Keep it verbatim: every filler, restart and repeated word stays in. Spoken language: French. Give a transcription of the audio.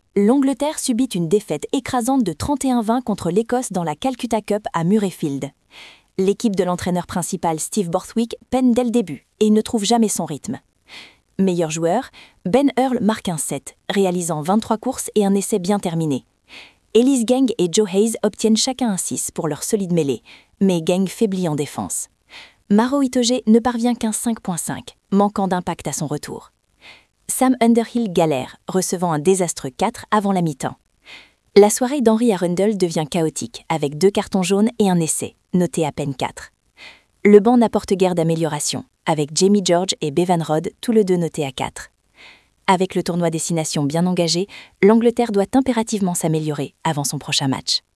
L'Angleterre subit une défaite écrasante de trente et un vingt contre l'Écosse dans la Calcutta Cup à Murrayfield. L'équipe de l'entraîneur principal Steve Borthwick peine dès le début et ne trouve jamais son rythme. Meilleur joueur, Ben Earl marque un set, réalisant vingt-trois courses et un essai bien terminé. Ellis Gang et Joe Hayes obtiennent chacun un six pour leur solide mêlée, mais Gang faiblit en défense. Maro Itoje ne parvient qu'un cinq virgule cinq, manquant d'impact à son retour. Sam Underhill galère, recevant un désastreux quatre avant la mi-temps. La soirée d'Henry Arundel devient chaotique, avec deux cartons jaunes et un essai, noté à peine quatre. Le banc n'apporte guère d'amélioration, avec Jamie George et Bevan Rodd tous les deux notés à quatre. Avec le tournoi Destination bien engagé, l'Angleterre doit impérativement s'améliorer avant son prochain match.